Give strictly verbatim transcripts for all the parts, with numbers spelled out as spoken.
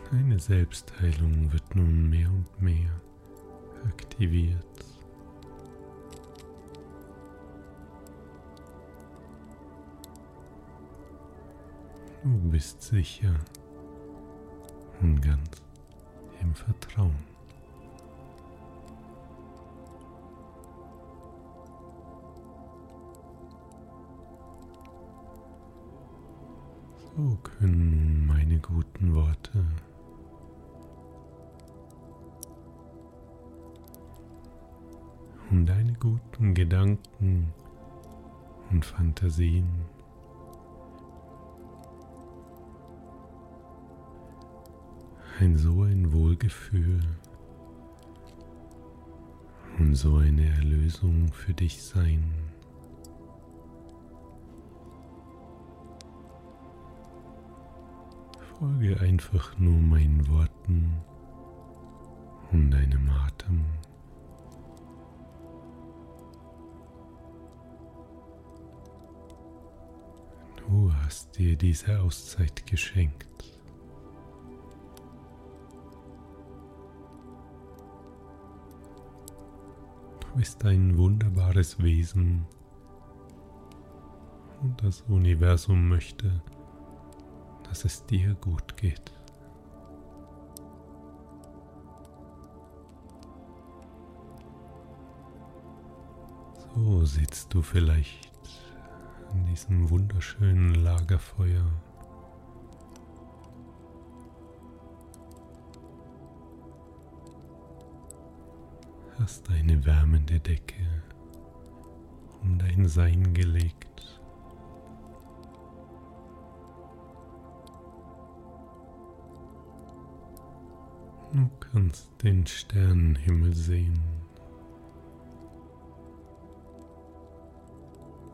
Deine Selbstheilung wird nun mehr und mehr aktiviert. Du bist sicher und ganz im Vertrauen. So können nun meine guten Worte und deine guten Gedanken und Fantasien ein so ein Wohlgefühl und so eine Erlösung für dich sein. Folge einfach nur meinen Worten und deinem Atem. Du hast dir diese Auszeit geschenkt. Du bist ein wunderbares Wesen und das Universum möchte, dass es dir gut geht. So sitzt du vielleicht an diesem wunderschönen Lagerfeuer. Hast eine wärmende Decke um dein Sein gelegt. Du kannst den Sternenhimmel sehen.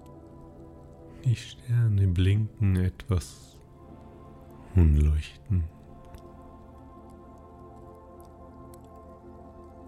Die Sterne blinken etwas und leuchten.